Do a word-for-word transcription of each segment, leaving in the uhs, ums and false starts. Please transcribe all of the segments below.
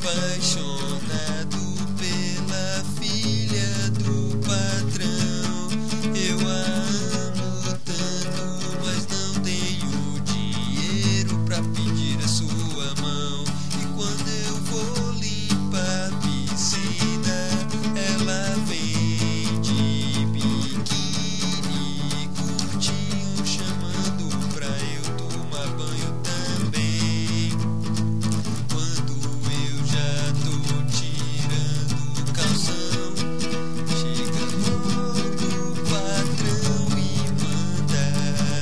apaixonado pela filha do patrão. Eu a amo tanto, mas não tenho dinheiro pra pedir a sua mão. E quando eu vou limpar a piscina, ela vem de biquíni, curtinho, chamando pra eu tomar banho também. Quando eu já tô tirando o calção, chega logo o patrão e manda: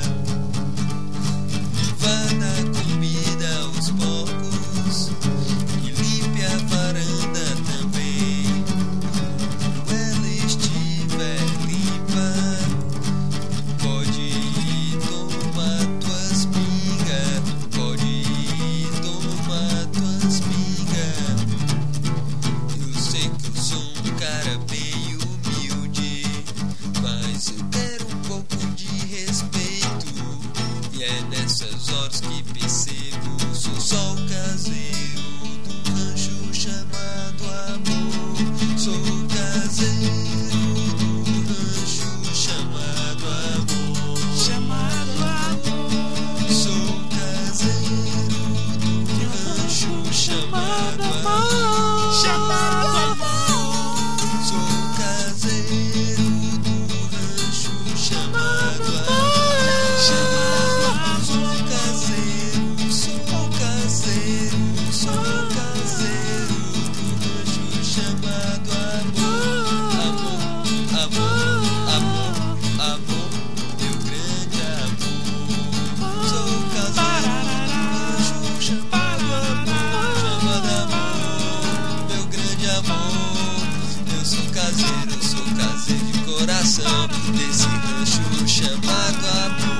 vá dar comida aos porcos e limpe a varanda também. Quando ela estiver limpa, pode ir tomar tuas pingas, pode ir tomar tuas pingas. Eu sei que eu sou um cara bem humilde, mas eu quero um pouco de respeito. E é nessas horas que percebo, sou só o caseiro do rancho chamado amor. Sou o caseiro do rancho chamado amor. Chamado amor. Sou o caseiro do rancho chamado amor. Chamado amor. Sou o caseiro do rancho chamado amor. Sou o caseiro, sou o caseiro, sou o caseiro do rancho chamado amor. Amor, amor, amor, amor, meu grande amor. Sou o caseiro do rancho chamado amor, chamado amor, meu grande amor. Eu sou caseiro, eu sou caseiro de coração desse rancho chamado amor.